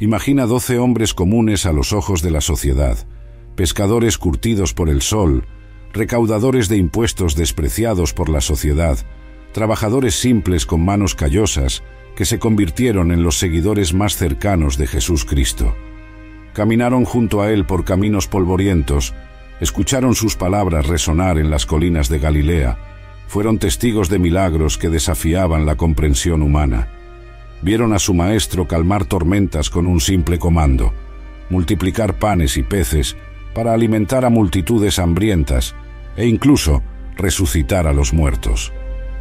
Imagina 12 hombres comunes a los ojos de la sociedad, pescadores curtidos por el sol, recaudadores de impuestos despreciados por la sociedad, trabajadores simples con manos callosas que se convirtieron en los seguidores más cercanos de Jesús Cristo. Caminaron junto a él por caminos polvorientos, escucharon sus palabras resonar en las colinas de Galilea, fueron testigos de milagros que desafiaban la comprensión humana. Vieron a su maestro calmar tormentas con un simple comando, multiplicar panes y peces para alimentar a multitudes hambrientas e incluso resucitar a los muertos.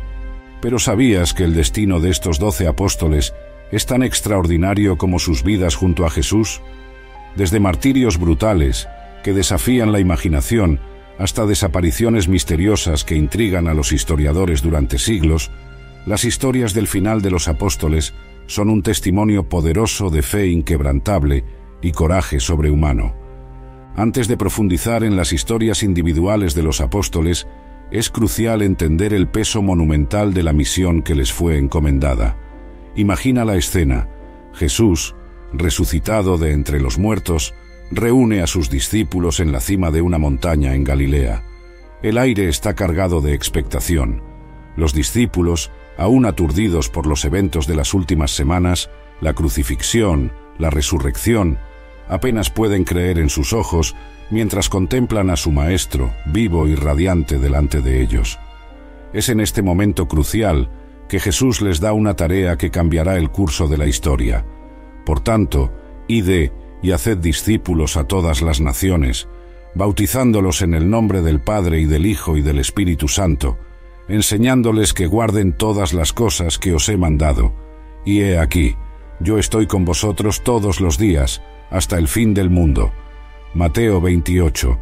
Pero ¿sabías que el destino de estos 12 apóstoles es tan extraordinario como sus vidas junto a Jesús? Desde martirios brutales que desafían la imaginación hasta desapariciones misteriosas que intrigan a los historiadores durante siglos, las historias del final de los apóstoles son un testimonio poderoso de fe inquebrantable y coraje sobrehumano. Antes de profundizar en las historias individuales de los apóstoles, es crucial entender el peso monumental de la misión que les fue encomendada. Imagina la escena. Jesús, resucitado de entre los muertos, reúne a sus discípulos en la cima de una montaña en Galilea. El aire está cargado de expectación. Los discípulos, aún aturdidos por los eventos de las últimas semanas, la crucifixión, la resurrección, apenas pueden creer en sus ojos mientras contemplan a su Maestro, vivo y radiante delante de ellos. Es en este momento crucial que Jesús les da una tarea que cambiará el curso de la historia. Por tanto, id y haced discípulos a todas las naciones, bautizándolos en el nombre del Padre y del Hijo y del Espíritu Santo, enseñándoles que guarden todas las cosas que os he mandado. Y he aquí, yo estoy con vosotros todos los días, hasta el fin del mundo. Mateo 28,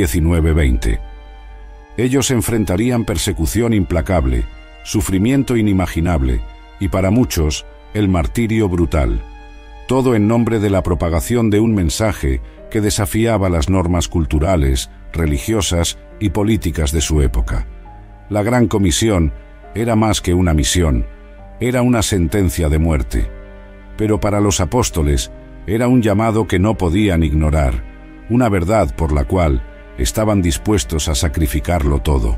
19-20. Ellos enfrentarían persecución implacable, sufrimiento inimaginable y para muchos, el martirio brutal. Todo en nombre de la propagación de un mensaje que desafiaba las normas culturales, religiosas y políticas de su época. La Gran Comisión era más que una misión, era una sentencia de muerte. Pero para los apóstoles era un llamado que no podían ignorar, una verdad por la cual estaban dispuestos a sacrificarlo todo.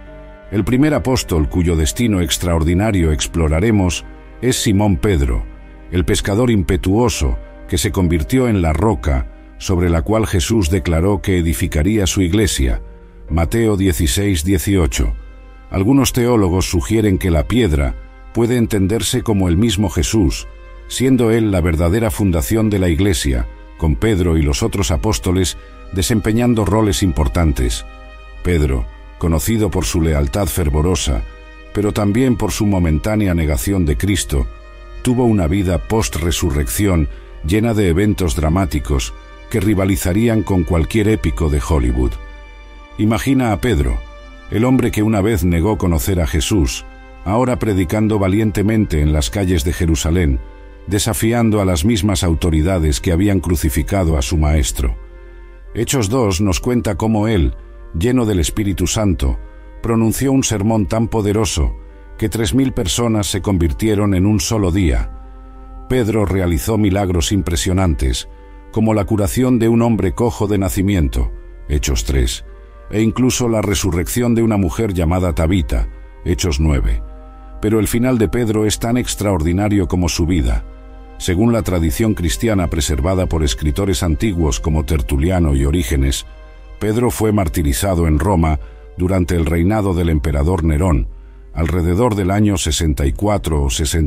El primer apóstol cuyo destino extraordinario exploraremos es Simón Pedro, el pescador impetuoso que se convirtió en la roca sobre la cual Jesús declaró que edificaría su iglesia. Mateo 16, 18. Algunos teólogos sugieren que la piedra puede entenderse como el mismo Jesús, siendo él la verdadera fundación de la iglesia, con Pedro y los otros apóstoles desempeñando roles importantes. Pedro, conocido por su lealtad fervorosa, pero también por su momentánea negación de Cristo, tuvo una vida post-resurrección llena de eventos dramáticos que rivalizarían con cualquier épico de Hollywood. Imagina a Pedro, el hombre que una vez negó conocer a Jesús, ahora predicando valientemente en las calles de Jerusalén, desafiando a las mismas autoridades que habían crucificado a su Maestro. Hechos 2 nos cuenta cómo él, lleno del Espíritu Santo, pronunció un sermón tan poderoso que 3.000 personas se convirtieron en un solo día. Pedro realizó milagros impresionantes, como la curación de un hombre cojo de nacimiento, Hechos 3, e incluso la resurrección de una mujer llamada Tabita, Hechos 9. Pero el final de Pedro es tan extraordinario como su vida. Según la tradición cristiana preservada por escritores antiguos como Tertuliano y Orígenes, Pedro fue martirizado en Roma durante el reinado del emperador Nerón, alrededor del año 64 o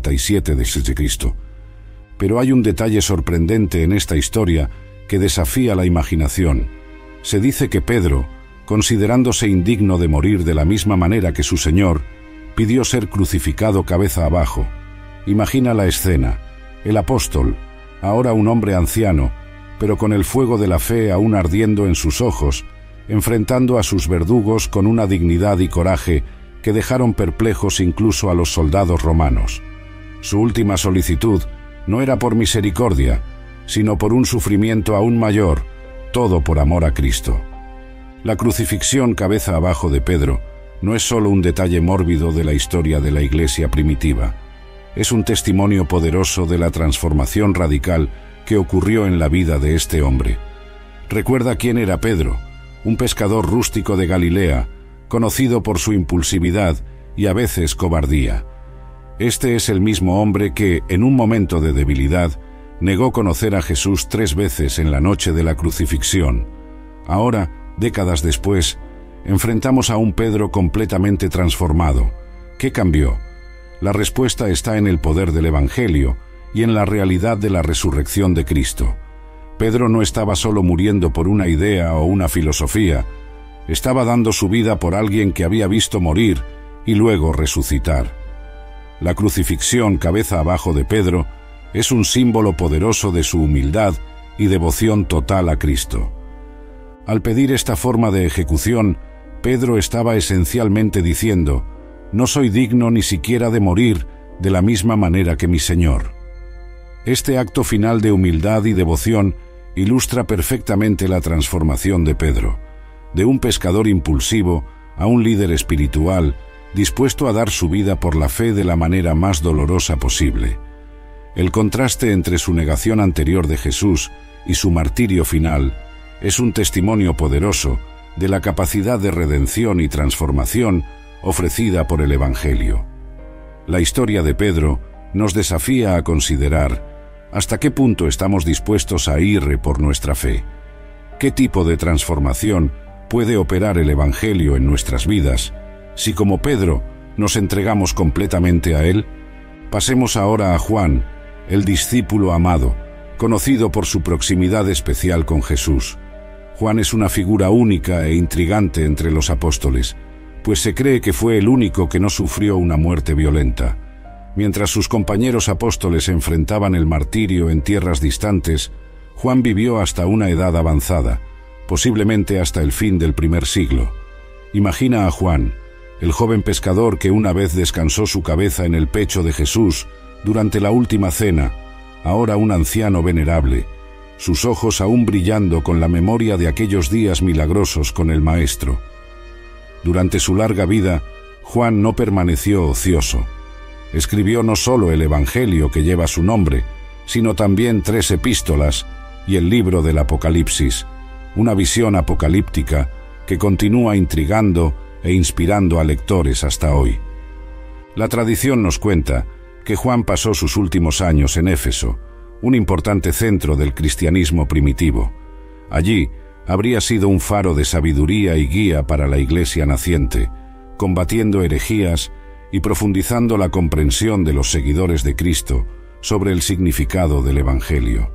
67 d.C. Pero hay un detalle sorprendente en esta historia que desafía la imaginación. Se dice que Pedro, considerándose indigno de morir de la misma manera que su Señor, pidió ser crucificado cabeza abajo. Imagina la escena. El apóstol, ahora un hombre anciano, pero con el fuego de la fe aún ardiendo en sus ojos, enfrentando a sus verdugos con una dignidad y coraje que dejaron perplejos incluso a los soldados romanos. Su última solicitud no era por misericordia, sino por un sufrimiento aún mayor, todo por amor a Cristo. La crucifixión cabeza abajo de Pedro no es solo un detalle mórbido de la historia de la iglesia primitiva. Es un testimonio poderoso de la transformación radical que ocurrió en la vida de este hombre. Recuerda quién era Pedro, un pescador rústico de Galilea, conocido por su impulsividad y a veces cobardía. Este es el mismo hombre que, en un momento de debilidad, negó conocer a Jesús 3 veces en la noche de la crucifixión. Ahora, décadas después, enfrentamos a un Pedro completamente transformado. ¿Qué cambió? La respuesta está en el poder del Evangelio y en la realidad de la resurrección de Cristo. Pedro no estaba solo muriendo por una idea o una filosofía, estaba dando su vida por alguien que había visto morir y luego resucitar. La crucifixión cabeza abajo de Pedro es un símbolo poderoso de su humildad y devoción total a Cristo. Al pedir esta forma de ejecución, Pedro estaba esencialmente diciendo: «No soy digno ni siquiera de morir de la misma manera que mi Señor». Este acto final de humildad y devoción ilustra perfectamente la transformación de Pedro, de un pescador impulsivo a un líder espiritual dispuesto a dar su vida por la fe de la manera más dolorosa posible. El contraste entre su negación anterior de Jesús y su martirio final es un testimonio poderoso de la capacidad de redención y transformación ofrecida por el Evangelio. La historia de Pedro nos desafía a considerar hasta qué punto estamos dispuestos a ir por nuestra fe. ¿Qué tipo de transformación puede operar el Evangelio en nuestras vidas si, como Pedro, nos entregamos completamente a él? Pasemos ahora a Juan, el discípulo amado, conocido por su proximidad especial con Jesús. Juan es una figura única e intrigante entre los apóstoles, pues se cree que fue el único que no sufrió una muerte violenta. Mientras sus compañeros apóstoles enfrentaban el martirio en tierras distantes, Juan vivió hasta una edad avanzada, posiblemente hasta el fin del primer siglo. Imagina a Juan, el joven pescador que una vez descansó su cabeza en el pecho de Jesús durante la última cena, ahora un anciano venerable, sus ojos aún brillando con la memoria de aquellos días milagrosos con el Maestro. Durante su larga vida, Juan no permaneció ocioso. Escribió no solo el Evangelio que lleva su nombre, sino también 3 epístolas y el libro del Apocalipsis, una visión apocalíptica que continúa intrigando e inspirando a lectores hasta hoy. La tradición nos cuenta que Juan pasó sus últimos años en Éfeso, un importante centro del cristianismo primitivo. Allí habría sido un faro de sabiduría y guía para la iglesia naciente, combatiendo herejías y profundizando la comprensión de los seguidores de Cristo sobre el significado del Evangelio.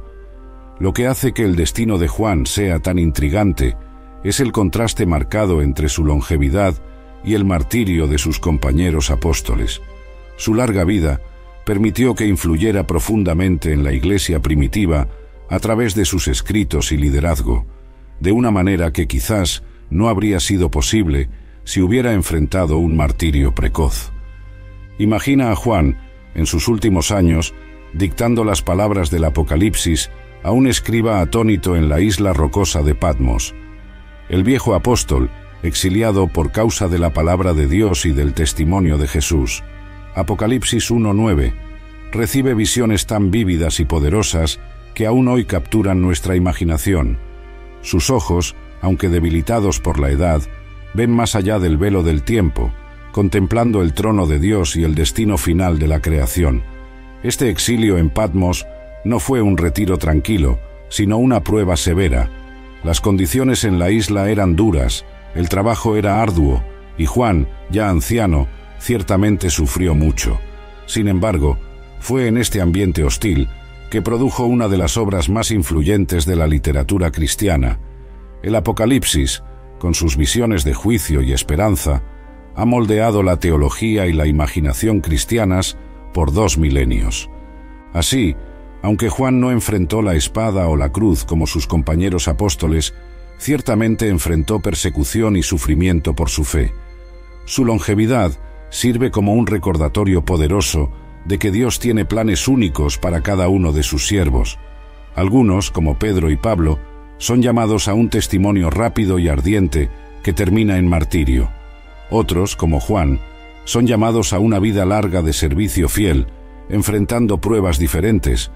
Lo que hace que el destino de Juan sea tan intrigante es el contraste marcado entre su longevidad y el martirio de sus compañeros apóstoles. Su larga vida permitió que influyera profundamente en la iglesia primitiva a través de sus escritos y liderazgo, de una manera que quizás no habría sido posible si hubiera enfrentado un martirio precoz. Imagina a Juan, en sus últimos años, dictando las palabras del Apocalipsis a un escriba atónito en la isla rocosa de Patmos. El viejo apóstol, exiliado por causa de la palabra de Dios y del testimonio de Jesús, Apocalipsis 1:9, recibe visiones tan vívidas y poderosas que aún hoy capturan nuestra imaginación. Sus ojos, aunque debilitados por la edad, ven más allá del velo del tiempo, contemplando el trono de Dios y el destino final de la creación. Este exilio en Patmos no fue un retiro tranquilo, sino una prueba severa. Las condiciones en la isla eran duras, el trabajo era arduo, y Juan, ya anciano, ciertamente sufrió mucho. Sin embargo, fue en este ambiente hostil que produjo una de las obras más influyentes de la literatura cristiana. El Apocalipsis, con sus visiones de juicio y esperanza, ha moldeado la teología y la imaginación cristianas por 2 milenios. Así, aunque Juan no enfrentó la espada o la cruz como sus compañeros apóstoles, ciertamente enfrentó persecución y sufrimiento por su fe. Su longevidad sirve como un recordatorio poderoso de que Dios tiene planes únicos para cada uno de sus siervos. Algunos, como Pedro y Pablo, son llamados a un testimonio rápido y ardiente que termina en martirio. Otros, como Juan, son llamados a una vida larga de servicio fiel, enfrentando pruebas diferentes,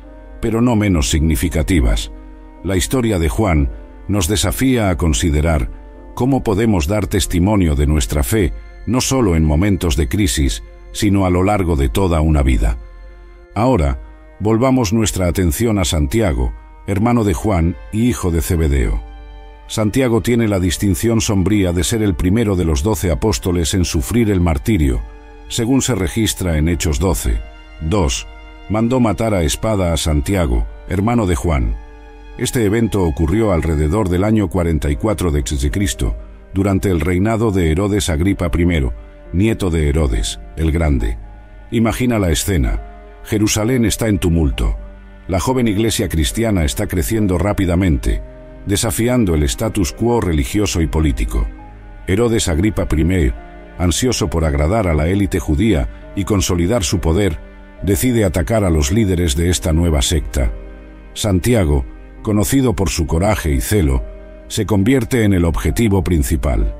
pero no menos significativas. La historia de Juan nos desafía a considerar cómo podemos dar testimonio de nuestra fe, no solo en momentos de crisis, sino a lo largo de toda una vida. Ahora, volvamos nuestra atención a Santiago, hermano de Juan y hijo de Zebedeo. Santiago tiene la distinción sombría de ser el primero de los 12 apóstoles en sufrir el martirio, según se registra en Hechos 12. 2. Mandó matar a espada a Santiago, hermano de Juan. Este evento ocurrió alrededor del año 44 de Cristo, durante el reinado de Herodes Agripa I, nieto de Herodes, el Grande. Imagina la escena. Jerusalén está en tumulto. La joven iglesia cristiana está creciendo rápidamente, desafiando el status quo religioso y político. Herodes Agripa I, ansioso por agradar a la élite judía y consolidar su poder, decide atacar a los líderes de esta nueva secta. Santiago, conocido por su coraje y celo, se convierte en el objetivo principal.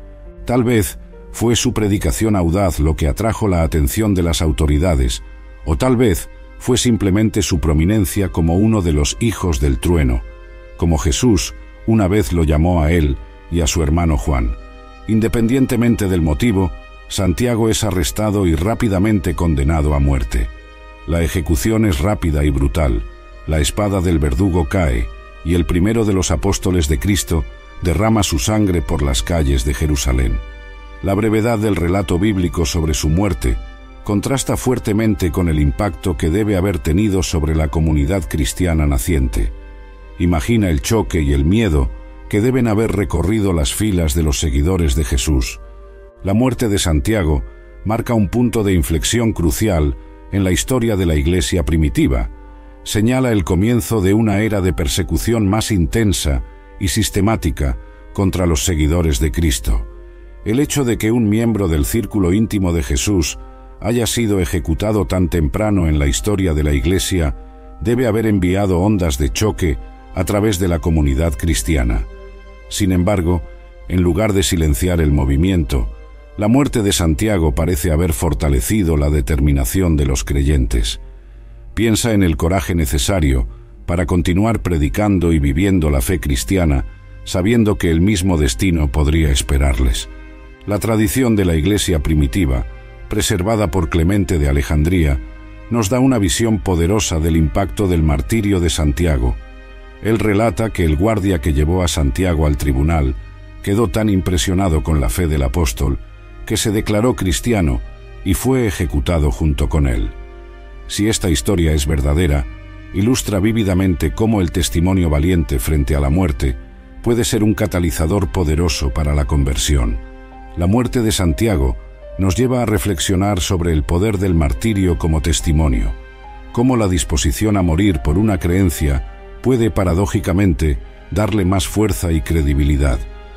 Tal vez fue su predicación audaz lo que atrajo la atención de las autoridades, o tal vez fue simplemente su prominencia como uno de los hijos del trueno, como Jesús una vez lo llamó a él y a su hermano Juan. Independientemente del motivo, Santiago es arrestado y rápidamente condenado a muerte. La ejecución es rápida y brutal. La espada del verdugo cae, y el primero de los apóstoles de Cristo derrama su sangre por las calles de Jerusalén. La brevedad del relato bíblico sobre su muerte contrasta fuertemente con el impacto que debe haber tenido sobre la comunidad cristiana naciente. Imagina el choque y el miedo que deben haber recorrido las filas de los seguidores de Jesús. La muerte de Santiago marca un punto de inflexión crucial en la historia de la Iglesia primitiva. Señala el comienzo de una era de persecución más intensa y sistemática contra los seguidores de Cristo. El hecho de que un miembro del círculo íntimo de Jesús haya sido ejecutado tan temprano en la historia de la Iglesia debe haber enviado ondas de choque a través de la comunidad cristiana. Sin embargo, en lugar de silenciar el movimiento, la muerte de Santiago parece haber fortalecido la determinación de los creyentes. Piensa en el coraje necesario para continuar predicando y viviendo la fe cristiana, sabiendo que el mismo destino podría esperarles. La tradición de la Iglesia primitiva, preservada por Clemente de Alejandría, nos da una visión poderosa del impacto del martirio de Santiago. Él relata que el guardia que llevó a Santiago al tribunal quedó tan impresionado con la fe del apóstol que se declaró cristiano y fue ejecutado junto con él. Si esta historia es verdadera, ilustra vívidamente cómo el testimonio valiente frente a la muerte puede ser un catalizador poderoso para la conversión. La muerte de Santiago nos lleva a reflexionar sobre el poder del martirio como testimonio, cómo la disposición a morir por una creencia puede paradójicamente darle más fuerza y credibilidad.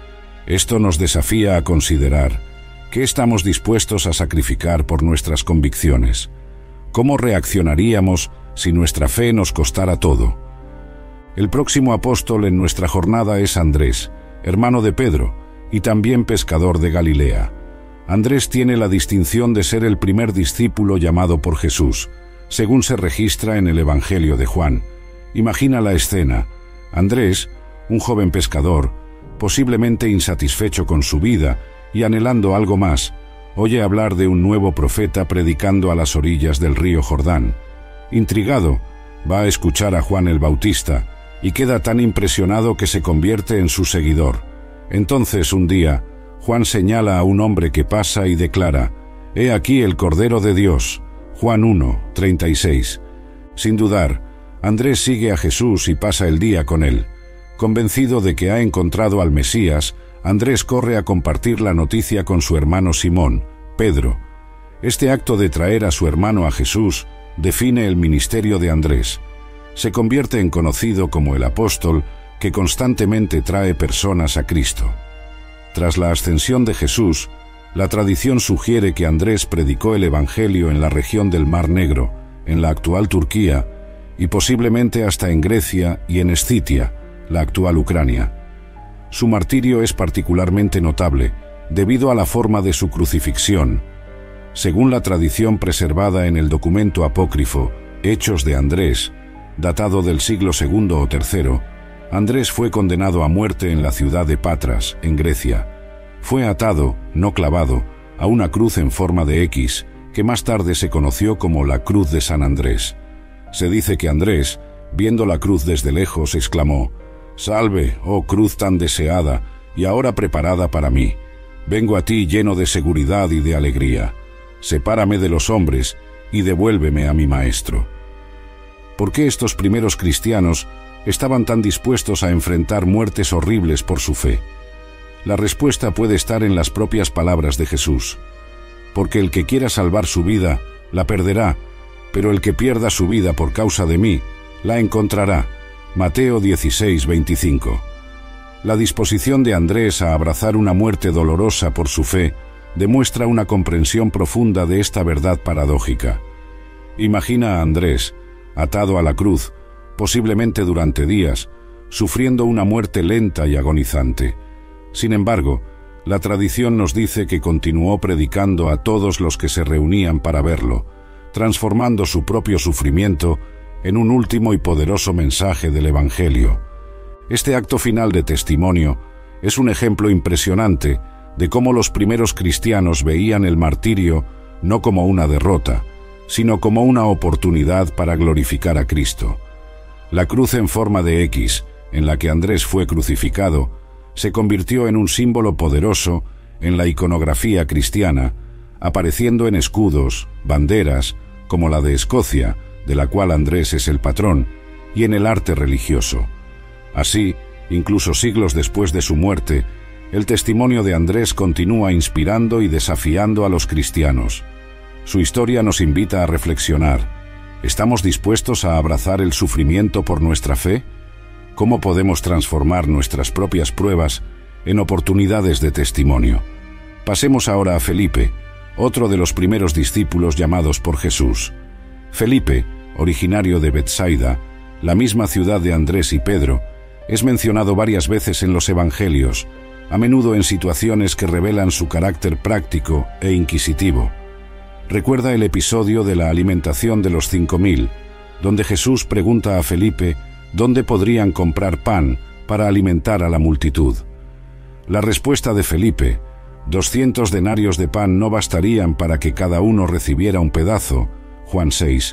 Esto nos desafía a considerar qué estamos dispuestos a sacrificar por nuestras convicciones. ¿Cómo reaccionaríamos si nuestra fe nos costara todo? El próximo apóstol en nuestra jornada es Andrés, hermano de Pedro, y también pescador de Galilea. Andrés tiene la distinción de ser el primer discípulo llamado por Jesús, según se registra en el Evangelio de Juan. Imagina la escena. Andrés, un joven pescador, posiblemente insatisfecho con su vida y anhelando algo más, oye hablar de un nuevo profeta predicando a las orillas del río Jordán. Intrigado, va a escuchar a Juan el Bautista y queda tan impresionado que se convierte en su seguidor. Entonces, un día, Juan señala a un hombre que pasa y declara: «He aquí el Cordero de Dios». Juan 1:36. Sin dudar, Andrés sigue a Jesús y pasa el día con él. Convencido de que ha encontrado al Mesías, Andrés corre a compartir la noticia con su hermano Simón, Pedro. Este acto de traer a su hermano a Jesús define el ministerio de Andrés. Se convierte en conocido como el apóstol que constantemente trae personas a Cristo. Tras la ascensión de Jesús, la tradición sugiere que Andrés predicó el Evangelio en la región del Mar Negro, en la actual Turquía, y posiblemente hasta en Grecia y en Escitia, la actual Ucrania. Su martirio es particularmente notable debido a la forma de su crucifixión. Según la tradición preservada en el documento apócrifo Hechos de Andrés, datado del siglo II o III, Andrés fue condenado a muerte en la ciudad de Patras, en Grecia. Fue atado, no clavado, a una cruz en forma de X, que más tarde se conoció como la Cruz de San Andrés. Se dice que Andrés, viendo la cruz desde lejos, exclamó: «Salve, oh cruz tan deseada y ahora preparada para mí. Vengo a ti lleno de seguridad y de alegría. Sepárame de los hombres y devuélveme a mi Maestro». ¿Por qué estos primeros cristianos estaban tan dispuestos a enfrentar muertes horribles por su fe? La respuesta puede estar en las propias palabras de Jesús. Porque el que quiera salvar su vida, la perderá, pero el que pierda su vida por causa de mí, la encontrará. Mateo 16:25. La disposición de Andrés a abrazar una muerte dolorosa por su fe demuestra una comprensión profunda de esta verdad paradójica. Imagina a Andrés, atado a la cruz, posiblemente durante días, sufriendo una muerte lenta y agonizante. Sin embargo, la tradición nos dice que continuó predicando a todos los que se reunían para verlo, transformando su propio sufrimiento en un último y poderoso mensaje del Evangelio. Este acto final de testimonio es un ejemplo impresionante de cómo los primeros cristianos veían el martirio no como una derrota, sino como una oportunidad para glorificar a Cristo. La cruz en forma de X, en la que Andrés fue crucificado, se convirtió en un símbolo poderoso en la iconografía cristiana, apareciendo en escudos, banderas, como la de Escocia, de la cual Andrés es el patrón, y en el arte religioso. Así, incluso siglos después de su muerte, el testimonio de Andrés continúa inspirando y desafiando a los cristianos. Su historia nos invita a reflexionar. ¿Estamos dispuestos a abrazar el sufrimiento por nuestra fe? ¿Cómo podemos transformar nuestras propias pruebas en oportunidades de testimonio? Pasemos ahora a Felipe, otro de los primeros discípulos llamados por Jesús. Felipe, originario de Betsaida, la misma ciudad de Andrés y Pedro, es mencionado varias veces en los Evangelios, a menudo en situaciones que revelan su carácter práctico e inquisitivo. Recuerda el episodio de la alimentación de los 5.000, donde Jesús pregunta a Felipe dónde podrían comprar pan para alimentar a la multitud. La respuesta de Felipe: 200 denarios de pan no bastarían para que cada uno recibiera un pedazo, Juan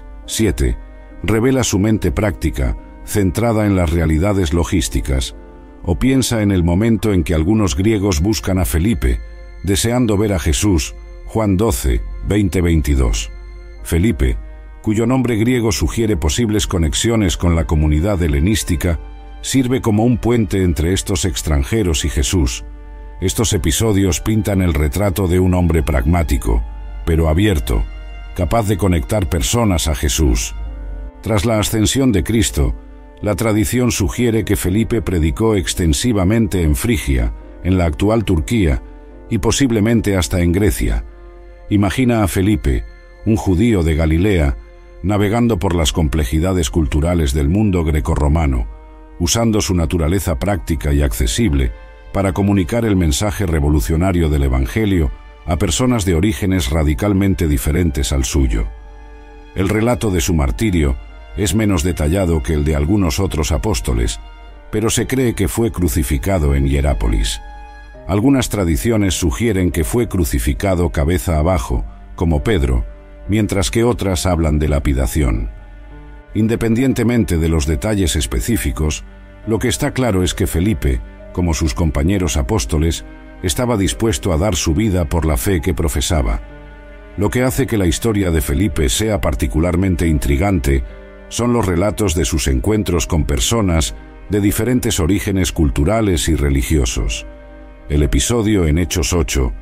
6:7, revela su mente práctica, centrada en las realidades logísticas, o piensa en el momento en que algunos griegos buscan a Felipe, deseando ver a Jesús, Juan 12:20-22. Felipe, cuyo nombre griego sugiere posibles conexiones con la comunidad helenística, sirve como un puente entre estos extranjeros y Jesús. Estos episodios pintan el retrato de un hombre pragmático, pero abierto, capaz de conectar personas a Jesús. Tras la ascensión de Cristo, la tradición sugiere que Felipe predicó extensivamente en Frigia, en la actual Turquía, y posiblemente hasta en Grecia. Imagina a Felipe, un judío de Galilea, navegando por las complejidades culturales del mundo grecorromano, usando su naturaleza práctica y accesible para comunicar el mensaje revolucionario del Evangelio a personas de orígenes radicalmente diferentes al suyo. El relato de su martirio es menos detallado que el de algunos otros apóstoles, pero se cree que fue crucificado en Hierápolis. Algunas tradiciones sugieren que fue crucificado cabeza abajo, como Pedro, mientras que otras hablan de lapidación. Independientemente de los detalles específicos, lo que está claro es que Felipe, como sus compañeros apóstoles, estaba dispuesto a dar su vida por la fe que profesaba. Lo que hace que la historia de Felipe sea particularmente intrigante son los relatos de sus encuentros con personas de diferentes orígenes culturales y religiosos. El episodio en Hechos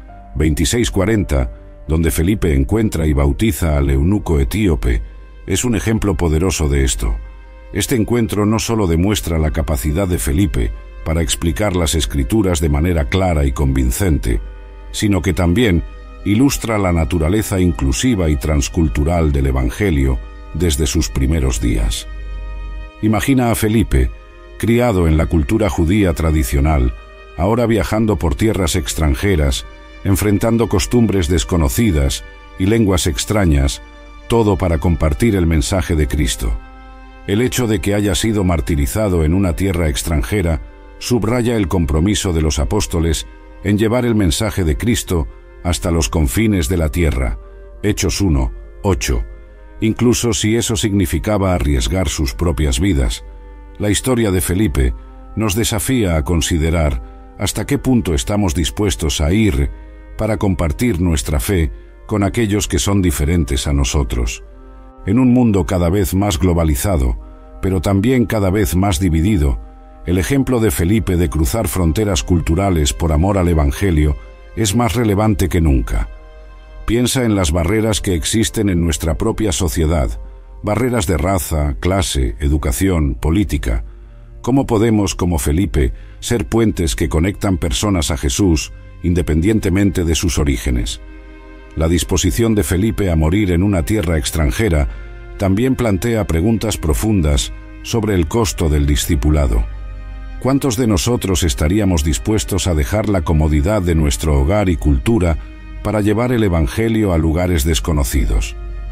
8:26-40, donde Felipe encuentra y bautiza al eunuco etíope, es un ejemplo poderoso de esto. Este encuentro no solo demuestra la capacidad de Felipe para explicar las Escrituras de manera clara y convincente, sino que también ilustra la naturaleza inclusiva y transcultural del Evangelio desde sus primeros días. Imagina a Felipe, criado en la cultura judía tradicional, ahora viajando por tierras extranjeras, enfrentando costumbres desconocidas y lenguas extrañas, todo para compartir el mensaje de Cristo. El hecho de que haya sido martirizado en una tierra extranjera subraya el compromiso de los apóstoles en llevar el mensaje de Cristo hasta los confines de la tierra. Hechos 1, 8. Incluso si eso significaba arriesgar sus propias vidas. La historia de Felipe nos desafía a considerar hasta qué punto estamos dispuestos a ir para compartir nuestra fe con aquellos que son diferentes a nosotros. En un mundo cada vez más globalizado, pero también cada vez más dividido, el ejemplo de Felipe de cruzar fronteras culturales por amor al Evangelio es más relevante que nunca. Piensa en las barreras que existen en nuestra propia sociedad, barreras de raza, clase, educación, política. ¿Cómo podemos, como Felipe, ser puentes que conectan personas a Jesús, independientemente de sus orígenes? La disposición de Felipe a morir en una tierra extranjera también plantea preguntas profundas sobre el costo del discipulado. ¿Cuántos de nosotros estaríamos dispuestos a dejar la comodidad de nuestro hogar y cultura para llevar el Evangelio a lugares desconocidos?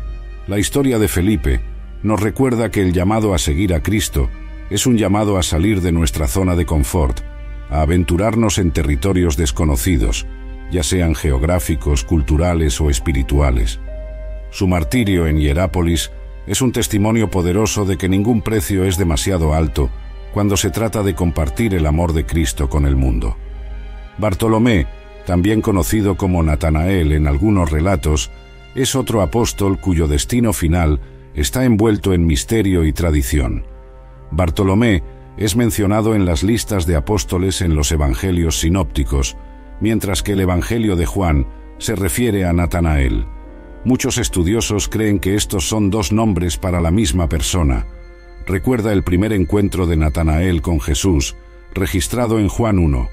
La historia de Felipe nos recuerda que el llamado a seguir a Cristo es un llamado a salir de nuestra zona de confort, a aventurarnos en territorios desconocidos, ya sean geográficos, culturales o espirituales. Su martirio en Hierápolis es un testimonio poderoso de que ningún precio es demasiado alto cuando se trata de compartir el amor de Cristo con el mundo. Bartolomé, también conocido como Natanael en algunos relatos, es otro apóstol cuyo destino final está envuelto en misterio y tradición. Bartolomé es mencionado en las listas de apóstoles en los evangelios sinópticos, mientras que el Evangelio de Juan se refiere a Natanael. Muchos estudiosos creen que estos son dos nombres para la misma persona. Recuerda el primer encuentro de Natanael con Jesús, registrado en Juan 1,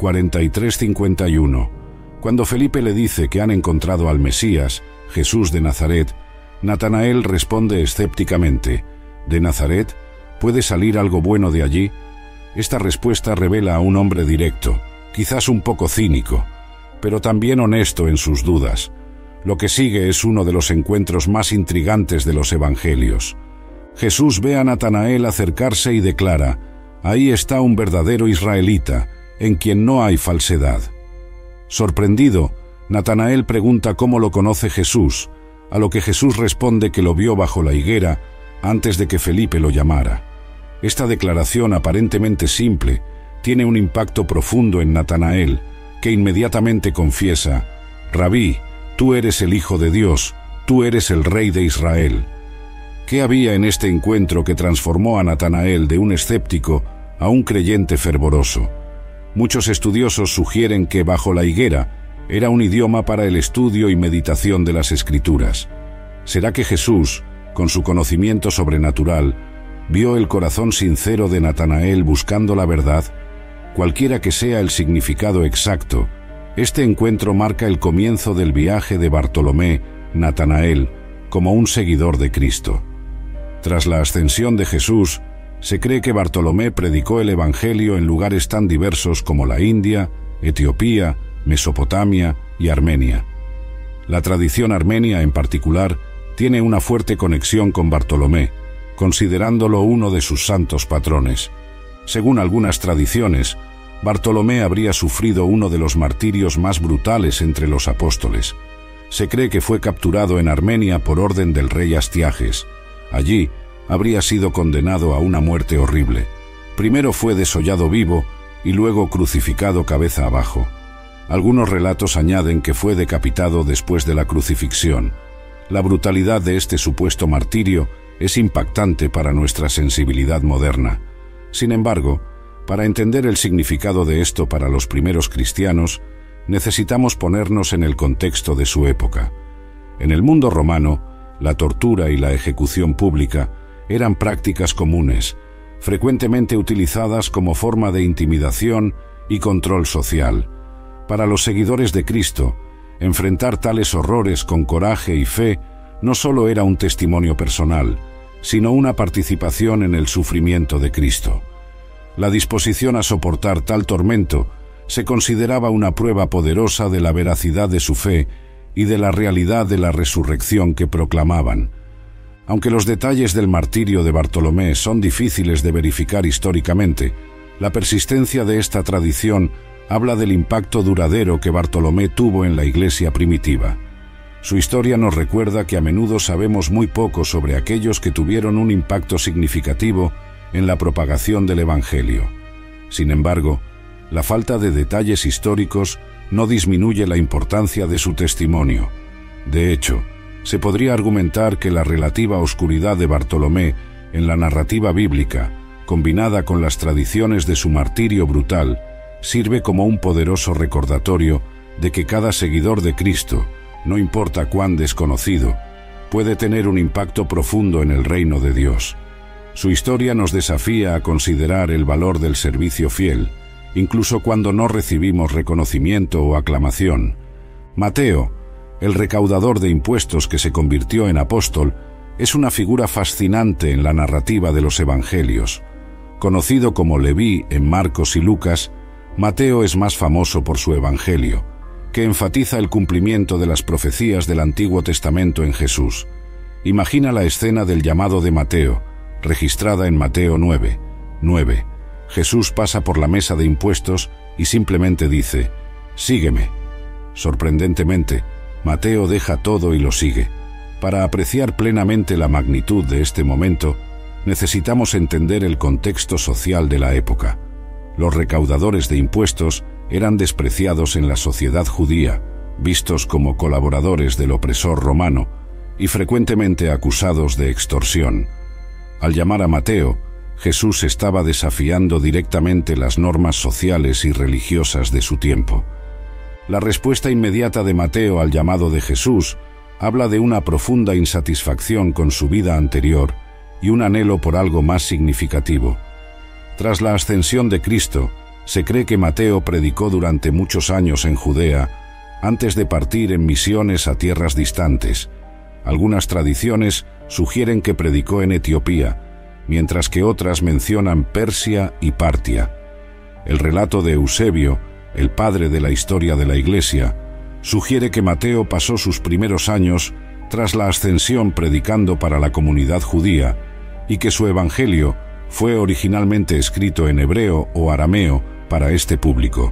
43-51. Cuando Felipe le dice que han encontrado al Mesías, Jesús de Nazaret, Natanael responde escépticamente: ¿De Nazaret? ¿Puede salir algo bueno de allí? Esta respuesta revela a un hombre directo, quizás un poco cínico, pero también honesto en sus dudas. Lo que sigue es uno de los encuentros más intrigantes de los evangelios. Jesús ve a Natanael acercarse y declara: «Ahí está un verdadero israelita, en quien no hay falsedad». Sorprendido, Natanael pregunta cómo lo conoce Jesús, a lo que Jesús responde que lo vio bajo la higuera antes de que Felipe lo llamara. Esta declaración aparentemente simple tiene un impacto profundo en Natanael, que inmediatamente confiesa: «Rabí, tú eres el Hijo de Dios, tú eres el Rey de Israel». ¿Qué había en este encuentro que transformó a Natanael de un escéptico a un creyente fervoroso? Muchos estudiosos sugieren que bajo la higuera era un idioma para el estudio y meditación de las Escrituras. ¿Será que Jesús, con su conocimiento sobrenatural, vio el corazón sincero de Natanael buscando la verdad? Cualquiera que sea el significado exacto, este encuentro marca el comienzo del viaje de Bartolomé, Natanael, como un seguidor de Cristo. Tras la ascensión de Jesús, se cree que Bartolomé predicó el Evangelio en lugares tan diversos como la India, Etiopía, Mesopotamia y Armenia. La tradición armenia, en particular, tiene una fuerte conexión con Bartolomé, considerándolo uno de sus santos patrones. Según algunas tradiciones, Bartolomé habría sufrido uno de los martirios más brutales entre los apóstoles. Se cree que fue capturado en Armenia por orden del rey Astiages. Allí habría sido condenado a una muerte horrible. Primero fue desollado vivo y luego crucificado cabeza abajo. Algunos relatos añaden que fue decapitado después de la crucifixión. La brutalidad de este supuesto martirio es impactante para nuestra sensibilidad moderna. Sin embargo, para entender el significado de esto para los primeros cristianos, necesitamos ponernos en el contexto de su época. En el mundo romano, la tortura y la ejecución pública eran prácticas comunes, frecuentemente utilizadas como forma de intimidación y control social. Para los seguidores de Cristo, enfrentar tales horrores con coraje y fe no solo era un testimonio personal, sino una participación en el sufrimiento de Cristo. La disposición a soportar tal tormento se consideraba una prueba poderosa de la veracidad de su fe y de la realidad de la resurrección que proclamaban. Aunque los detalles del martirio de Bartolomé son difíciles de verificar históricamente, la persistencia de esta tradición habla del impacto duradero que Bartolomé tuvo en la Iglesia primitiva. Su historia nos recuerda que a menudo sabemos muy poco sobre aquellos que tuvieron un impacto significativo en la propagación del Evangelio. Sin embargo, la falta de detalles históricos no disminuye la importancia de su testimonio. De hecho, se podría argumentar que la relativa oscuridad de Bartolomé en la narrativa bíblica, combinada con las tradiciones de su martirio brutal, sirve como un poderoso recordatorio de que cada seguidor de Cristo, no importa cuán desconocido, puede tener un impacto profundo en el reino de Dios. Su historia nos desafía a considerar el valor del servicio fiel, incluso cuando no recibimos reconocimiento o aclamación. Mateo, el recaudador de impuestos que se convirtió en apóstol, es una figura fascinante en la narrativa de los evangelios. Conocido como Leví en Marcos y Lucas, Mateo es más famoso por su evangelio, que enfatiza el cumplimiento de las profecías del Antiguo Testamento en Jesús. Imagina la escena del llamado de Mateo, registrada en Mateo 9:9. Jesús pasa por la mesa de impuestos y simplemente dice: «Sígueme». Sorprendentemente, Mateo deja todo y lo sigue. Para apreciar plenamente la magnitud de este momento, necesitamos entender el contexto social de la época. Los recaudadores de impuestos eran despreciados en la sociedad judía, vistos como colaboradores del opresor romano y frecuentemente acusados de extorsión. Al llamar a Mateo, Jesús estaba desafiando directamente las normas sociales y religiosas de su tiempo. La respuesta inmediata de Mateo al llamado de Jesús habla de una profunda insatisfacción con su vida anterior y un anhelo por algo más significativo. Tras la ascensión de Cristo, se cree que Mateo predicó durante muchos años en Judea, antes de partir en misiones a tierras distantes. Algunas tradiciones sugieren que predicó en Etiopía, mientras que otras mencionan Persia y Partia. El relato de Eusebio, el padre de la historia de la Iglesia, sugiere que Mateo pasó sus primeros años tras la ascensión predicando para la comunidad judía y que su evangelio fue originalmente escrito en hebreo o arameo para este público.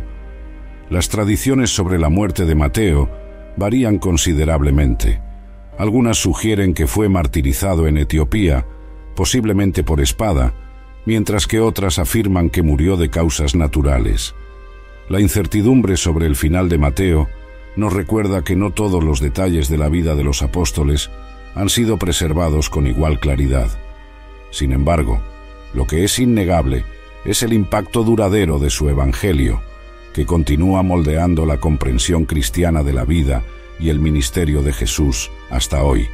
Las tradiciones sobre la muerte de Mateo varían considerablemente. Algunas sugieren que fue martirizado en Etiopía, posiblemente por espada, mientras que otras afirman que murió de causas naturales. La incertidumbre sobre el final de Mateo nos recuerda que no todos los detalles de la vida de los apóstoles han sido preservados con igual claridad. Sin embargo, lo que es innegable es el impacto duradero de su evangelio, que continúa moldeando la comprensión cristiana de la vida y el ministerio de Jesús hasta hoy.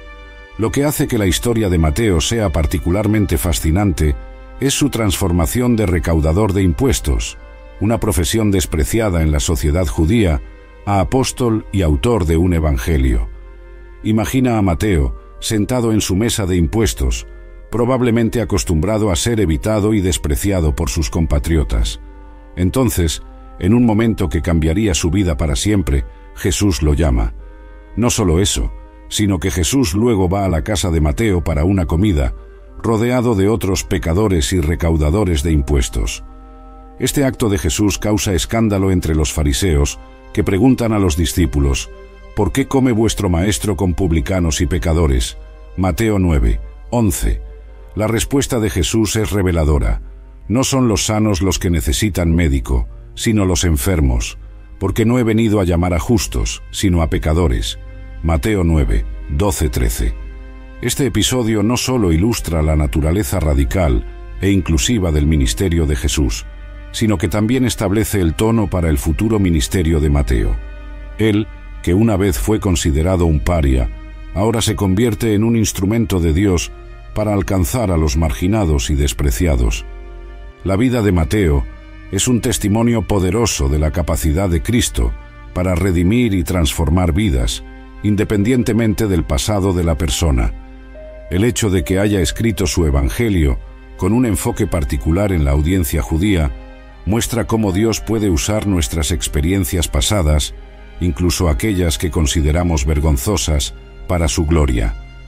Lo que hace que la historia de Mateo sea particularmente fascinante es su transformación de recaudador de impuestos, una profesión despreciada en la sociedad judía, a apóstol y autor de un evangelio. Imagina a Mateo sentado en su mesa de impuestos, probablemente acostumbrado a ser evitado y despreciado por sus compatriotas. Entonces, en un momento que cambiaría su vida para siempre, Jesús lo llama. No solo eso, sino que Jesús luego va a la casa de Mateo para una comida, rodeado de otros pecadores y recaudadores de impuestos. Este acto de Jesús causa escándalo entre los fariseos, que preguntan a los discípulos: ¿por qué come vuestro maestro con publicanos y pecadores? Mateo 9:11. La respuesta de Jesús es reveladora. No son los sanos los que necesitan médico, sino los enfermos, porque no he venido a llamar a justos, sino a pecadores. Mateo 9:12-13. Este episodio no solo ilustra la naturaleza radical e inclusiva del ministerio de Jesús, sino que también establece el tono para el futuro ministerio de Mateo. Él, que una vez fue considerado un paria, ahora se convierte en un instrumento de Dios para alcanzar a los marginados y despreciados. La vida de Mateo es un testimonio poderoso de la capacidad de Cristo para redimir y transformar vidas, independientemente del pasado de la persona. El hecho de que haya escrito su evangelio con un enfoque particular en la audiencia judía muestra cómo Dios puede usar nuestras experiencias pasadas, incluso aquellas que consideramos vergonzosas, para su gloria.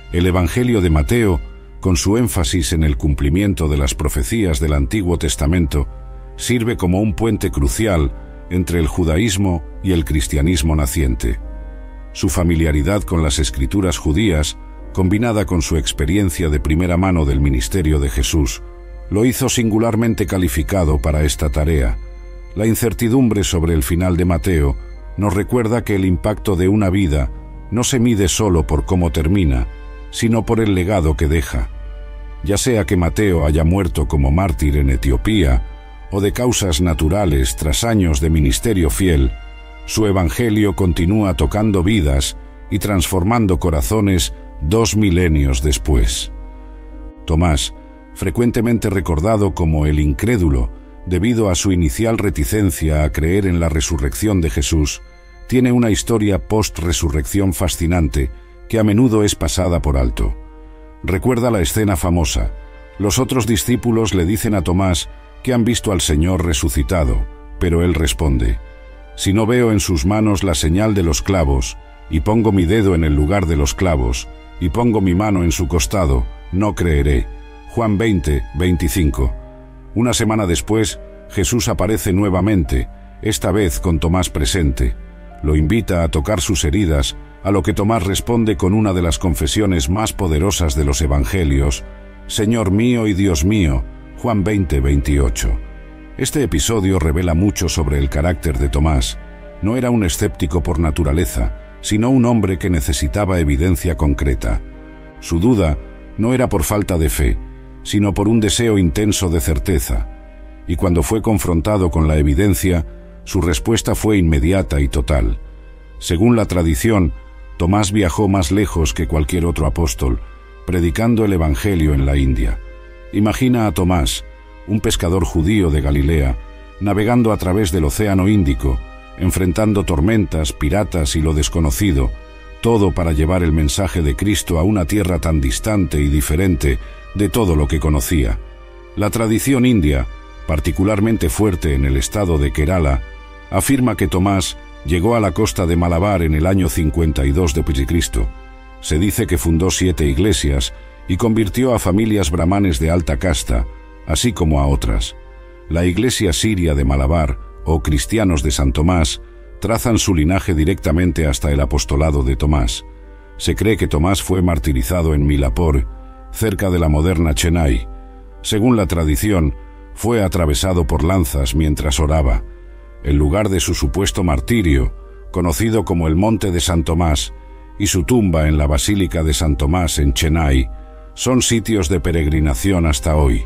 El Evangelio de Mateo, con su énfasis en el cumplimiento de las profecías del Antiguo Testamento, sirve como un puente crucial entre el judaísmo y el cristianismo naciente. Su familiaridad con las escrituras judías, combinada con su experiencia de primera mano del ministerio de Jesús, lo hizo singularmente calificado para esta tarea. La incertidumbre sobre el final de Mateo nos recuerda que el impacto de una vida no se mide solo por cómo termina, sino por el legado que deja. Ya sea que Mateo haya muerto como mártir en Etiopía o de causas naturales tras años de ministerio fiel, su evangelio continúa tocando vidas y transformando corazones 2 milenios después. Tomás, frecuentemente recordado como el incrédulo debido a su inicial reticencia a creer en la resurrección de Jesús, tiene una historia post-resurrección fascinante que a menudo es pasada por alto. Recuerda la escena famosa. Los otros discípulos le dicen a Tomás que han visto al Señor resucitado, pero él responde: «Si no veo en sus manos la señal de los clavos, y pongo mi dedo en el lugar de los clavos, y pongo mi mano en su costado, no creeré». Juan 20, 25. Una semana después, Jesús aparece nuevamente, esta vez con Tomás presente. Lo invita a tocar sus heridas, a lo que Tomás responde con una de las confesiones más poderosas de los evangelios: «Señor mío y Dios mío». Juan 20, 28. Este episodio revela mucho sobre el carácter de Tomás. No era un escéptico por naturaleza, sino un hombre que necesitaba evidencia concreta. Su duda no era por falta de fe, sino por un deseo intenso de certeza. Y cuando fue confrontado con la evidencia, su respuesta fue inmediata y total. Según la tradición, Tomás viajó más lejos que cualquier otro apóstol, predicando el Evangelio en la India. Imagina a Tomás, un pescador judío de Galilea, navegando a través del Océano Índico, enfrentando tormentas, piratas y lo desconocido, todo para llevar el mensaje de Cristo a una tierra tan distante y diferente de todo lo que conocía. La tradición india, particularmente fuerte en el estado de Kerala, afirma que Tomás llegó a la costa de Malabar en el año 52 d.C. Se dice que fundó 7 iglesias y convirtió a familias brahmanes de alta casta, así como a otras. La iglesia siria de Malabar, o cristianos de San Tomás, trazan su linaje directamente hasta el apostolado de Tomás. Se cree que Tomás fue martirizado en Milapur, cerca de la moderna Chennai. Según la tradición, fue atravesado por lanzas mientras oraba. El lugar de su supuesto martirio, conocido como el Monte de San Tomás, y su tumba en la Basílica de San Tomás en Chennai, son sitios de peregrinación hasta hoy.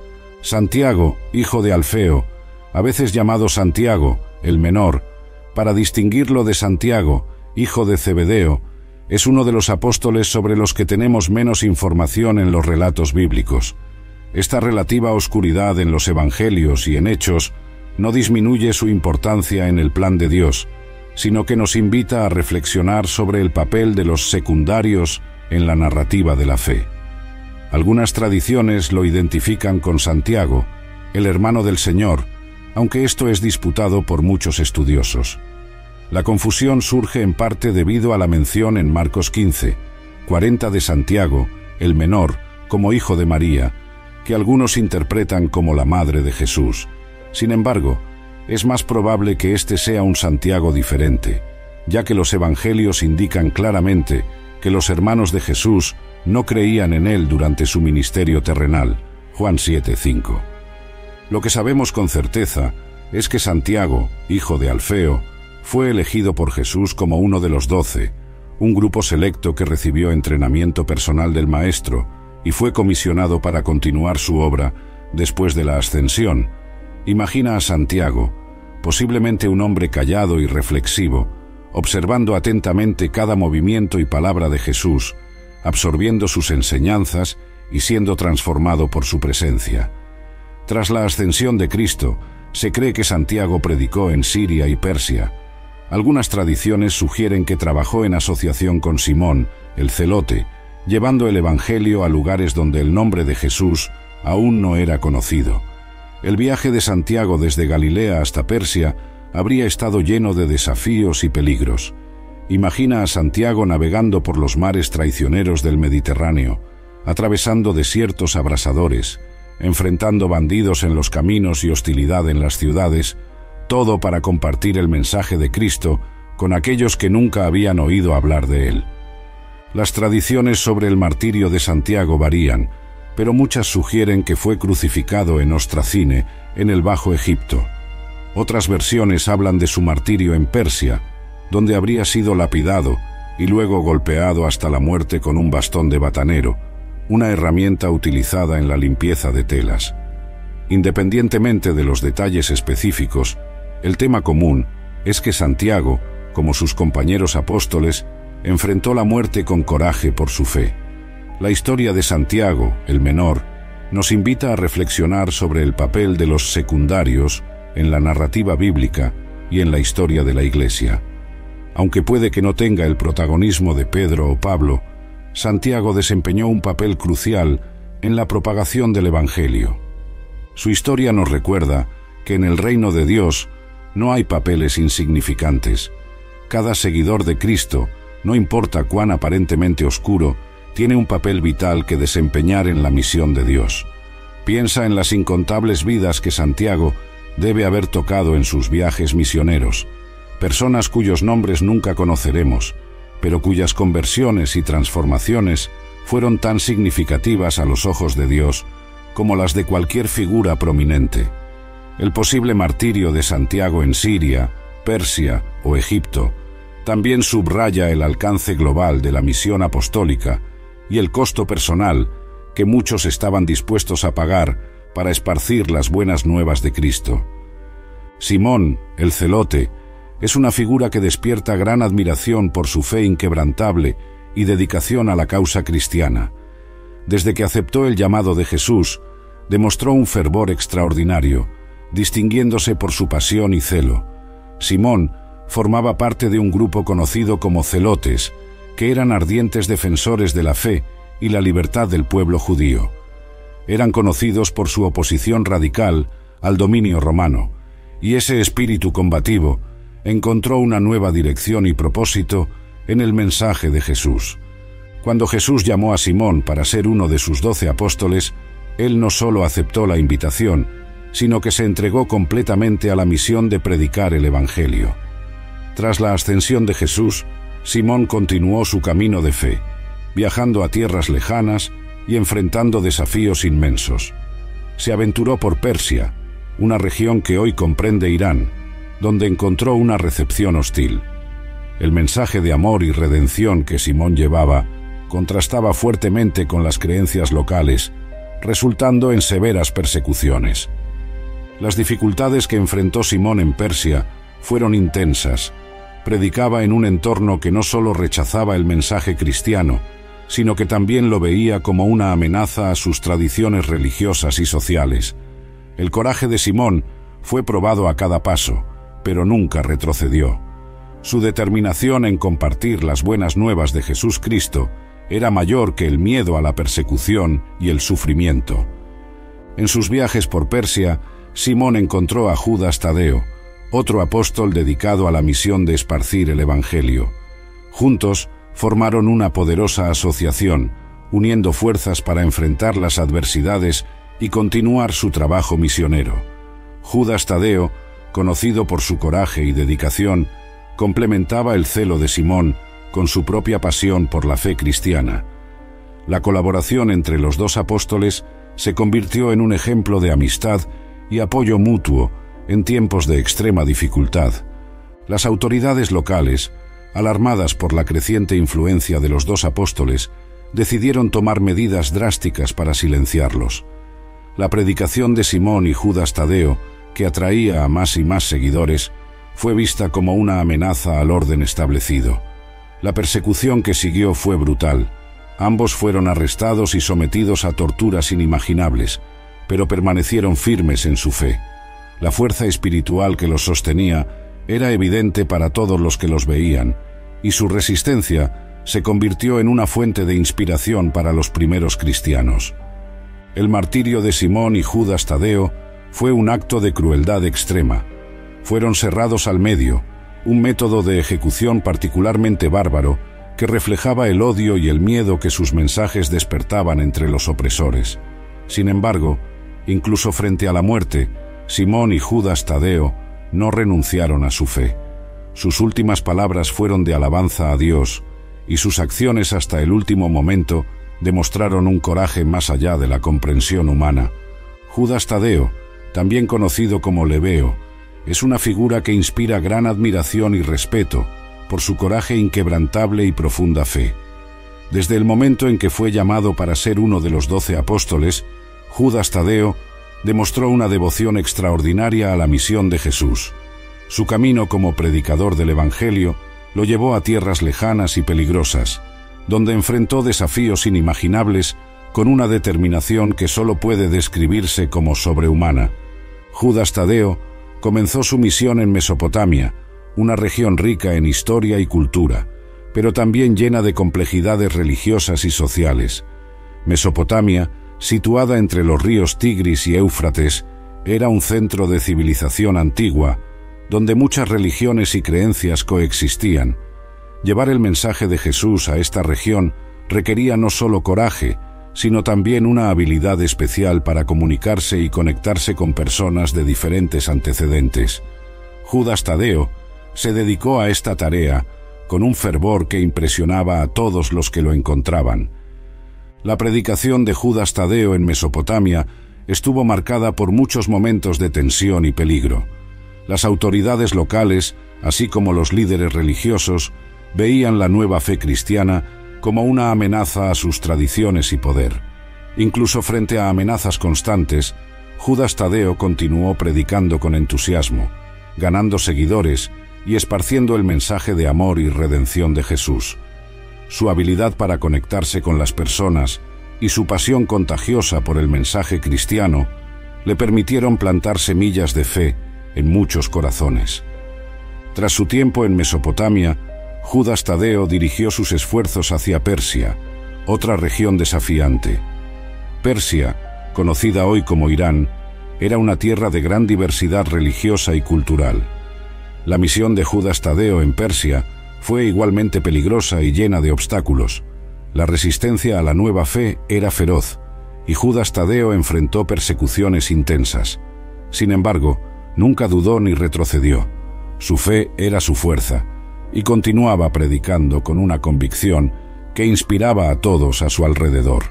Santiago, hijo de Alfeo, a veces llamado Santiago, el menor, para distinguirlo de Santiago, hijo de Zebedeo, es uno de los apóstoles sobre los que tenemos menos información en los relatos bíblicos. Esta relativa oscuridad en los evangelios y en Hechos no disminuye su importancia en el plan de Dios, sino que nos invita a reflexionar sobre el papel de los secundarios en la narrativa de la fe. Algunas tradiciones lo identifican con Santiago, el hermano del Señor, aunque esto es disputado por muchos estudiosos. La confusión surge en parte debido a la mención en Marcos 15, 40 de Santiago, el menor, como hijo de María, que algunos interpretan como la madre de Jesús. Sin embargo, es más probable que este sea un Santiago diferente, ya que los evangelios indican claramente que los hermanos de Jesús no creían en él durante su ministerio terrenal. Juan 7:5. Lo que sabemos con certeza es que Santiago, hijo de Alfeo, fue elegido por Jesús como uno de los 12, un grupo selecto que recibió entrenamiento personal del Maestro y fue comisionado para continuar su obra después de la ascensión. Imagina a Santiago, posiblemente un hombre callado y reflexivo, observando atentamente cada movimiento y palabra de Jesús, absorbiendo sus enseñanzas y siendo transformado por su presencia. Tras la ascensión de Cristo, se cree que Santiago predicó en Siria y Persia. Algunas tradiciones sugieren que trabajó en asociación con Simón, el celote, llevando el Evangelio a lugares donde el nombre de Jesús aún no era conocido. El viaje de Santiago desde Galilea hasta Persia habría estado lleno de desafíos y peligros. Imagina a Santiago navegando por los mares traicioneros del Mediterráneo, atravesando desiertos abrasadores, enfrentando bandidos en los caminos y hostilidad en las ciudades, todo para compartir el mensaje de Cristo con aquellos que nunca habían oído hablar de él. Las tradiciones sobre el martirio de Santiago varían, pero muchas sugieren que fue crucificado en Ostracine, en el Bajo Egipto. Otras versiones hablan de su martirio en Persia, donde habría sido lapidado y luego golpeado hasta la muerte con un bastón de batanero, una herramienta utilizada en la limpieza de telas. Independientemente de los detalles específicos, el tema común es que Santiago, como sus compañeros apóstoles, enfrentó la muerte con coraje por su fe. La historia de Santiago, el menor, nos invita a reflexionar sobre el papel de los secundarios en la narrativa bíblica y en la historia de la Iglesia. Aunque puede que no tenga el protagonismo de Pedro o Pablo, Santiago desempeñó un papel crucial en la propagación del Evangelio. Su historia nos recuerda que en el reino de Dios no hay papeles insignificantes. Cada seguidor de Cristo, no importa cuán aparentemente oscuro, tiene un papel vital que desempeñar en la misión de Dios. Piensa en las incontables vidas que Santiago debe haber tocado en sus viajes misioneros, personas cuyos nombres nunca conoceremos, pero cuyas conversiones y transformaciones fueron tan significativas a los ojos de Dios como las de cualquier figura prominente. El posible martirio de Santiago en Siria, Persia o Egipto también subraya el alcance global de la misión apostólica y el costo personal que muchos estaban dispuestos a pagar para esparcir las buenas nuevas de Cristo. Simón, el celote, es una figura que despierta gran admiración por su fe inquebrantable y dedicación a la causa cristiana. Desde que aceptó el llamado de Jesús, demostró un fervor extraordinario, distinguiéndose por su pasión y celo. Simón formaba parte de un grupo conocido como celotes, que eran ardientes defensores de la fe y la libertad del pueblo judío. Eran conocidos por su oposición radical al dominio romano, y ese espíritu combativo encontró una nueva dirección y propósito en el mensaje de Jesús. Cuando Jesús llamó a Simón para ser uno de sus 12 apóstoles, él no solo aceptó la invitación, sino que se entregó completamente a la misión de predicar el Evangelio. Tras la ascensión de Jesús, Simón continuó su camino de fe, viajando a tierras lejanas y enfrentando desafíos inmensos. Se aventuró por Persia, una región que hoy comprende Irán, donde encontró una recepción hostil. El mensaje de amor y redención que Simón llevaba contrastaba fuertemente con las creencias locales, resultando en severas persecuciones. Las dificultades que enfrentó Simón en Persia fueron intensas. Predicaba en un entorno que no solo rechazaba el mensaje cristiano, sino que también lo veía como una amenaza a sus tradiciones religiosas y sociales. El coraje de Simón fue probado a cada paso, pero nunca retrocedió. Su determinación en compartir las buenas nuevas de Jesús Cristo era mayor que el miedo a la persecución y el sufrimiento. En sus viajes por Persia, Simón encontró a Judas Tadeo, otro apóstol dedicado a la misión de esparcir el Evangelio. Juntos formaron una poderosa asociación, uniendo fuerzas para enfrentar las adversidades y continuar su trabajo misionero. Judas Tadeo, conocido por su coraje y dedicación, complementaba el celo de Simón con su propia pasión por la fe cristiana. La colaboración entre los dos apóstoles se convirtió en un ejemplo de amistad y apoyo mutuo en tiempos de extrema dificultad. Las autoridades locales, alarmadas por la creciente influencia de los dos apóstoles, decidieron tomar medidas drásticas para silenciarlos. La predicación de Simón y Judas Tadeo, que atraía a más y más seguidores, fue vista como una amenaza al orden establecido. La persecución que siguió fue brutal. Ambos fueron arrestados y sometidos a torturas inimaginables, pero permanecieron firmes en su fe. La fuerza espiritual que los sostenía era evidente para todos los que los veían, y su resistencia se convirtió en una fuente de inspiración para los primeros cristianos. El martirio de Simón y Judas Tadeo fue un acto de crueldad extrema. Fueron serrados al medio, un método de ejecución particularmente bárbaro que reflejaba el odio y el miedo que sus mensajes despertaban entre los opresores. Sin embargo, incluso frente a la muerte, Simón y Judas Tadeo no renunciaron a su fe. Sus últimas palabras fueron de alabanza a Dios, y sus acciones hasta el último momento demostraron un coraje más allá de la comprensión humana. Judas Tadeo, también conocido como Lebeo, es una figura que inspira gran admiración y respeto por su coraje inquebrantable y profunda fe. Desde el momento en que fue llamado para ser uno de los 12 apóstoles, Judas Tadeo demostró una devoción extraordinaria a la misión de Jesús. Su camino como predicador del Evangelio lo llevó a tierras lejanas y peligrosas, donde enfrentó desafíos inimaginables con una determinación que solo puede describirse como sobrehumana. Judas Tadeo comenzó su misión en Mesopotamia, una región rica en historia y cultura, pero también llena de complejidades religiosas y sociales. Mesopotamia, situada entre los ríos Tigris y Éufrates, era un centro de civilización antigua, donde muchas religiones y creencias coexistían. Llevar el mensaje de Jesús a esta región requería no solo coraje, sino también una habilidad especial para comunicarse y conectarse con personas de diferentes antecedentes. Judas Tadeo se dedicó a esta tarea con un fervor que impresionaba a todos los que lo encontraban. La predicación de Judas Tadeo en Mesopotamia estuvo marcada por muchos momentos de tensión y peligro. Las autoridades locales, así como los líderes religiosos, veían la nueva fe cristiana como una amenaza a sus tradiciones y poder. Incluso frente a amenazas constantes, Judas Tadeo continuó predicando con entusiasmo, ganando seguidores y esparciendo el mensaje de amor y redención de Jesús. Su habilidad para conectarse con las personas y su pasión contagiosa por el mensaje cristiano le permitieron plantar semillas de fe en muchos corazones. Tras su tiempo en Mesopotamia, Judas Tadeo dirigió sus esfuerzos hacia Persia, otra región desafiante. Persia, conocida hoy como Irán, era una tierra de gran diversidad religiosa y cultural. La misión de Judas Tadeo en Persia fue igualmente peligrosa y llena de obstáculos. La resistencia a la nueva fe era feroz, y Judas Tadeo enfrentó persecuciones intensas. Sin embargo, nunca dudó ni retrocedió. Su fe era su fuerza, y continuaba predicando con una convicción que inspiraba a todos a su alrededor.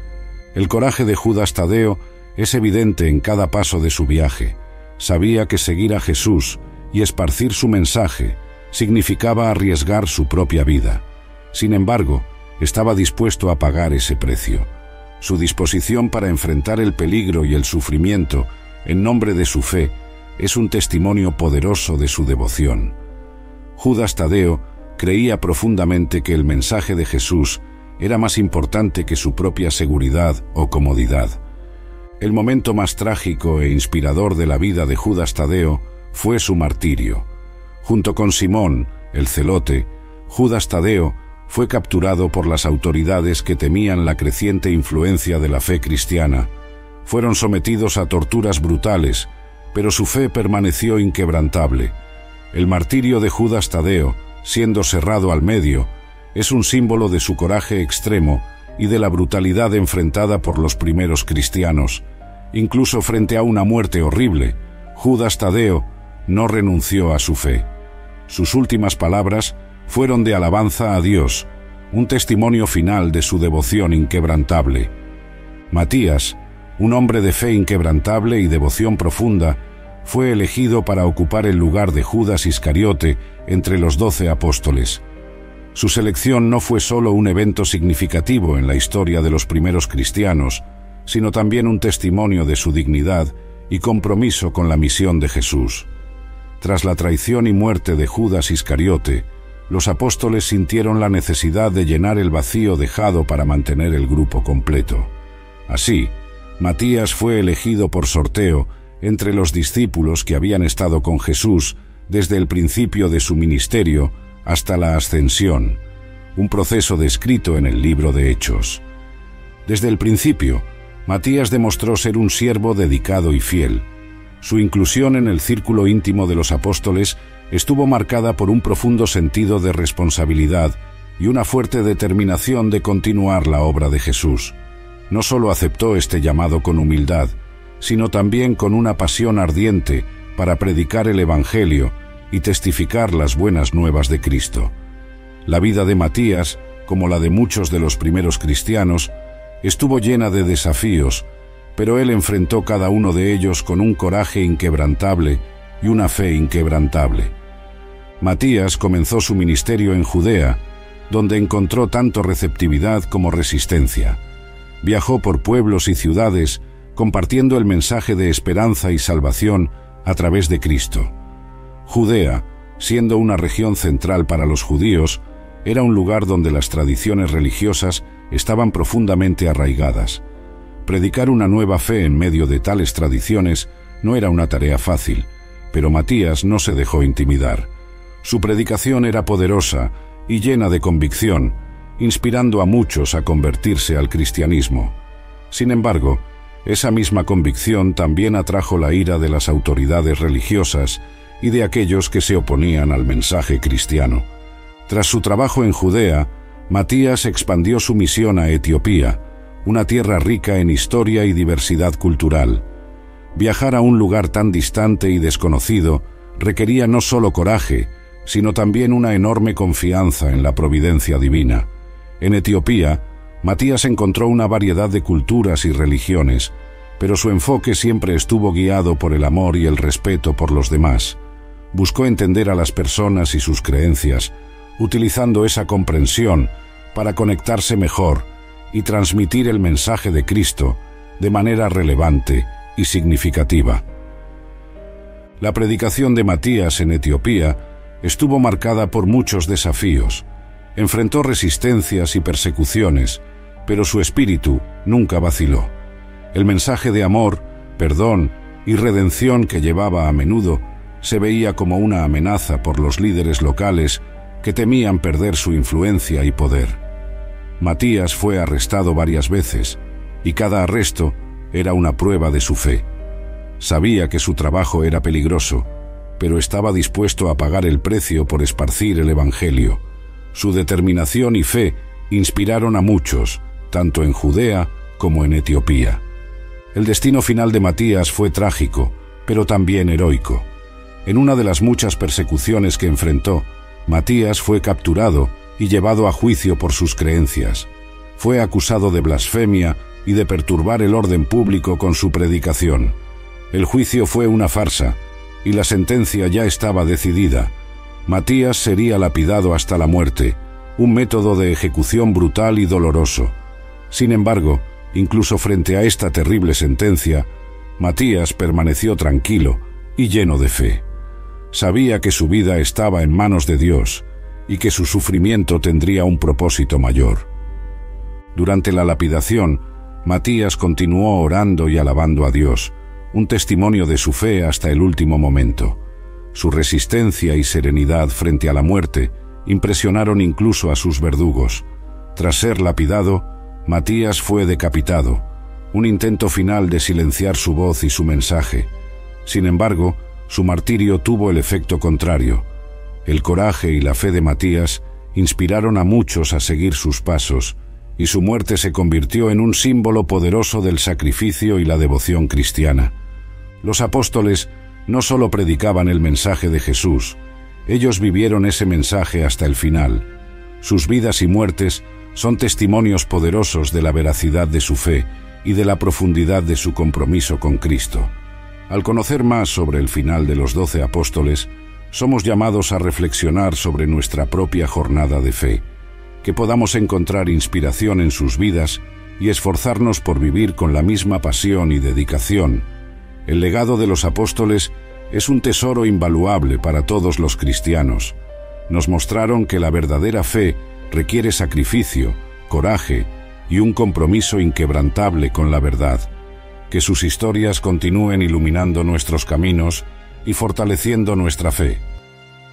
El coraje de Judas Tadeo es evidente en cada paso de su viaje. Sabía que seguir a Jesús y esparcir su mensaje significaba arriesgar su propia vida. Sin embargo, estaba dispuesto a pagar ese precio. Su disposición para enfrentar el peligro y el sufrimiento en nombre de su fe es un testimonio poderoso de su devoción. Judas Tadeo creía profundamente que el mensaje de Jesús era más importante que su propia seguridad o comodidad. El momento más trágico e inspirador de la vida de Judas Tadeo fue su martirio. Junto con Simón, el celote, Judas Tadeo fue capturado por las autoridades que temían la creciente influencia de la fe cristiana. Fueron sometidos a torturas brutales, pero su fe permaneció inquebrantable. El martirio de Judas Tadeo, siendo cerrado al medio, es un símbolo de su coraje extremo y de la brutalidad enfrentada por los primeros cristianos. Incluso frente a una muerte horrible, Judas Tadeo no renunció a su fe. Sus últimas palabras fueron de alabanza a Dios, un testimonio final de su devoción inquebrantable. Matías, un hombre de fe inquebrantable y devoción profunda, fue elegido para ocupar el lugar de Judas Iscariote entre los 12 apóstoles. Su selección no fue solo un evento significativo en la historia de los primeros cristianos, sino también un testimonio de su dignidad y compromiso con la misión de Jesús. Tras la traición y muerte de Judas Iscariote, los apóstoles sintieron la necesidad de llenar el vacío dejado para mantener el grupo completo. Así, Matías fue elegido por sorteo entre los discípulos que habían estado con Jesús desde el principio de su ministerio hasta la ascensión, un proceso descrito en el libro de Hechos. Desde el principio, Matías demostró ser un siervo dedicado y fiel. Su inclusión en el círculo íntimo de los apóstoles estuvo marcada por un profundo sentido de responsabilidad y una fuerte determinación de continuar la obra de Jesús. No solo aceptó este llamado con humildad, sino también con una pasión ardiente para predicar el Evangelio y testificar las buenas nuevas de Cristo. La vida de Matías, como la de muchos de los primeros cristianos, estuvo llena de desafíos, pero él enfrentó cada uno de ellos con un coraje inquebrantable y una fe inquebrantable. Matías comenzó su ministerio en Judea, donde encontró tanto receptividad como resistencia. Viajó por pueblos y ciudades, compartiendo el mensaje de esperanza y salvación a través de Cristo. Judea, siendo una región central para los judíos, era un lugar donde las tradiciones religiosas estaban profundamente arraigadas. Predicar una nueva fe en medio de tales tradiciones no era una tarea fácil, pero Matías no se dejó intimidar. Su predicación era poderosa y llena de convicción, inspirando a muchos a convertirse al cristianismo. Sin embargo, esa misma convicción también atrajo la ira de las autoridades religiosas y de aquellos que se oponían al mensaje cristiano. Tras su trabajo en Judea, Matías expandió su misión a Etiopía, una tierra rica en historia y diversidad cultural. Viajar a un lugar tan distante y desconocido requería no solo coraje, sino también una enorme confianza en la providencia divina. En Etiopía, Matías encontró una variedad de culturas y religiones, pero su enfoque siempre estuvo guiado por el amor y el respeto por los demás. Buscó entender a las personas y sus creencias, utilizando esa comprensión para conectarse mejor y transmitir el mensaje de Cristo de manera relevante y significativa. La predicación de Matías en Etiopía estuvo marcada por muchos desafíos. Enfrentó resistencias y persecuciones, pero su espíritu nunca vaciló. El mensaje de amor, perdón y redención que llevaba a menudo se veía como una amenaza por los líderes locales que temían perder su influencia y poder. Matías fue arrestado varias veces, y cada arresto era una prueba de su fe. Sabía que su trabajo era peligroso, pero estaba dispuesto a pagar el precio por esparcir el Evangelio. Su determinación y fe inspiraron a muchos, tanto en Judea como en Etiopía. El destino final de Matías fue trágico, pero también heroico. En una de las muchas persecuciones que enfrentó, Matías fue capturado y llevado a juicio por sus creencias. Fue acusado de blasfemia y de perturbar el orden público con su predicación. El juicio fue una farsa, y la sentencia ya estaba decidida. Matías sería lapidado hasta la muerte, un método de ejecución brutal y doloroso. Sin embargo, incluso frente a esta terrible sentencia, Matías permaneció tranquilo y lleno de fe. Sabía que su vida estaba en manos de Dios y que su sufrimiento tendría un propósito mayor. Durante la lapidación, Matías continuó orando y alabando a Dios, un testimonio de su fe hasta el último momento. Su resistencia y serenidad frente a la muerte impresionaron incluso a sus verdugos. Tras ser lapidado, Matías fue decapitado, un intento final de silenciar su voz y su mensaje. Sin embargo, su martirio tuvo el efecto contrario. El coraje y la fe de Matías inspiraron a muchos a seguir sus pasos, y su muerte se convirtió en un símbolo poderoso del sacrificio y la devoción cristiana. Los apóstoles no solo predicaban el mensaje de Jesús, ellos vivieron ese mensaje hasta el final. Sus vidas y muertes son testimonios poderosos de la veracidad de su fe y de la profundidad de su compromiso con Cristo. Al conocer más sobre el final de los 12 apóstoles, somos llamados a reflexionar sobre nuestra propia jornada de fe, que podamos encontrar inspiración en sus vidas y esforzarnos por vivir con la misma pasión y dedicación. El legado de los apóstoles es un tesoro invaluable para todos los cristianos. Nos mostraron que la verdadera fe requiere sacrificio, coraje y un compromiso inquebrantable con la verdad. Que sus historias continúen iluminando nuestros caminos y fortaleciendo nuestra fe.